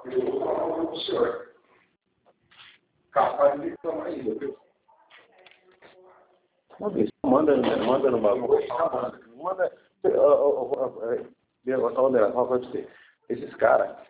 Eu falo para o senhor. Capaz de tomar ainda, viu? Manda no bagulho. Manda. Olha, esses caras,